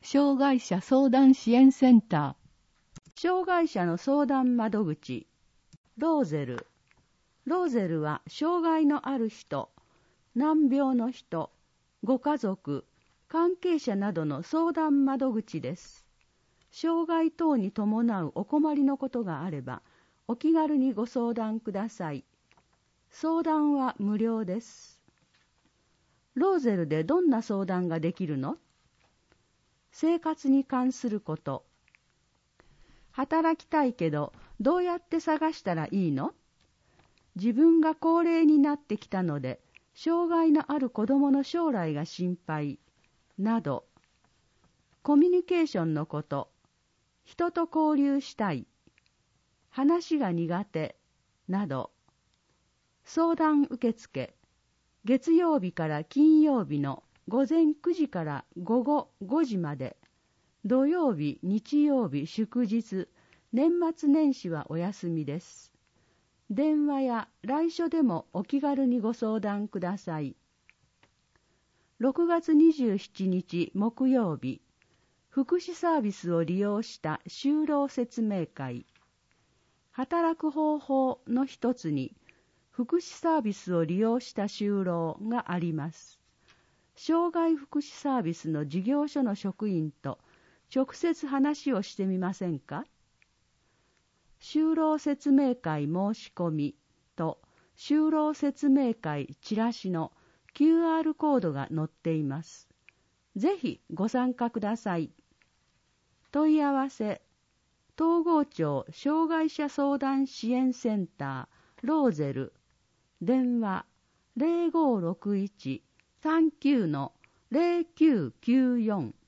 障害者相談支援センター。障害者の相談窓口。ローゼル。ローゼルは障害のある人、難病の人、ご家族、関係者などの相談窓口です。障害等に伴うお困りのことがあれば、お気軽にご相談ください。相談は無料です。ローゼルでどんな相談ができるの？生活に関すること。働きたいけど、どうやって探したらいいの？自分が高齢になってきたので、障害のある子供の将来が心配、など。コミュニケーションのこと。人と交流したい、話が苦手、など。相談受付。月曜日から金曜日の午前9時から午後5時まで、土曜日、日曜日、祝日、年末年始はお休みです。電話や来所でもお気軽にご相談ください。6月27日木曜日、福祉サービスを利用した就労説明会。働く方法の一つに、福祉サービスを利用した就労があります。障害福祉サービスの事業所の職員と直接話をしてみませんか？就労説明会申し込みと就労説明会チラシの QR コードが載っています。ぜひご参加ください。問い合わせ、東郷町障害者相談支援センターローゼル、電話 0561-39-0994